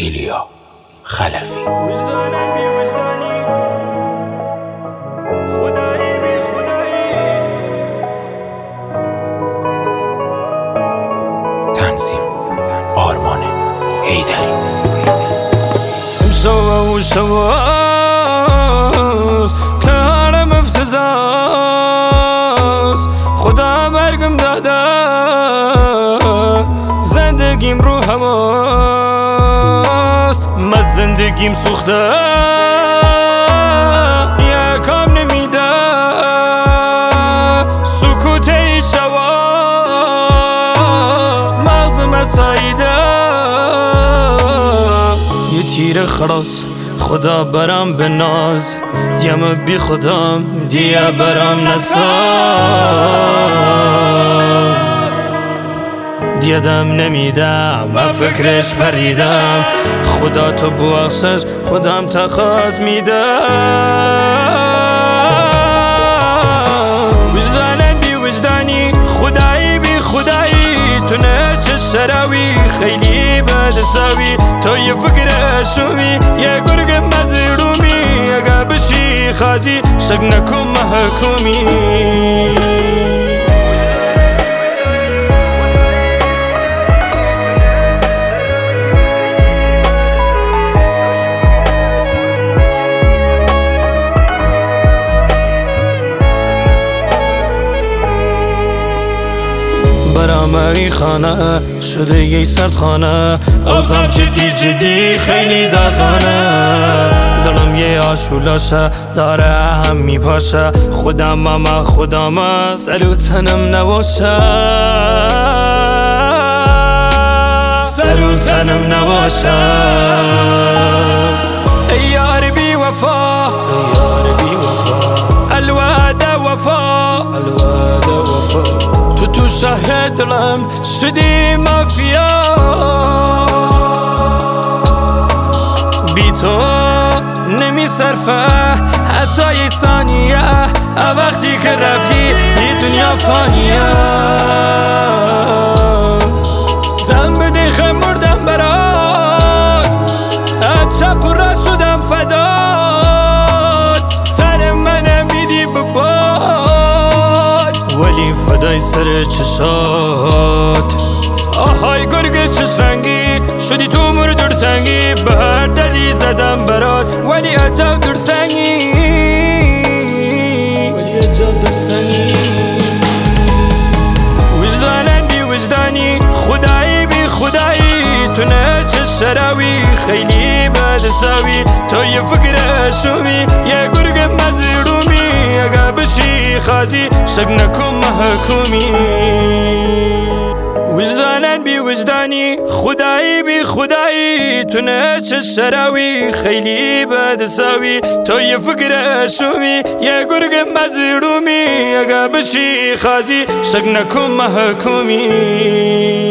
ایلیا خلفی. وجدانم بی وجدانی، خدایی بی خدایی. تنظیم آرمان حیدری. شوا و شواست کارم افتضاست، خدا مرگم داده زندگیم رو هواست. من زندگیم سوخته یکم نمیده، سکوت شوا مغزم ساییده. یه تیر خلاص خدا برام به ناز، دیم بی خودم دیگه برام نساز. دیدم نمیدم و فکرش پریدم، خدا تو ببخشش خودم تخاز میدم. وجدانم بی وجدانی، خدایی بی خدایی. تو نه چه شراوی خیلی بدساوی، تو یه فکر شومی یه گرگ مظلومی. اگه بشی خازی شک نکن محکومی. برام این خانه شده یه سردخانه، اوزم جدی خیلی داغانه. دلم یه آشولاشه داره هم میپاشه، خودم اما خودم سر و تنم نباشه، سر و تنم نباشه. ای یار بی وفا، الوعده وفا، تو شهر دلم شدی مافیا. بی تو نمی صرفه حتی یه ثانیه، وقتی که رفتی یه دنیا فانیه. زن به دیخه مردم برات، از چپ و راست شدم فدات. سر منم میدی به باد، ولی فدای سر چشات. آهای گرگ چش رنگی شدی تو مرد درتنگی، به هر دلی زدم برات ولی عجب درسنگی، ولی عجب درسنگی. وجدانم بی وجدانی، خدایی بی خدایی. تو نه چه شراوی خیلی بدساوی، تو یه فکر شومی یه گرگ مظلومی. اگه بشی خازی شک نکن محکومی. وجدانم بی وجدانی، خدایی بی خدایی. تو نه چه شراوی خیلی بدساوی، تو یه فکر شومی یه گرگ مظلومی. اگه بشی خازی شک نکن محکومی.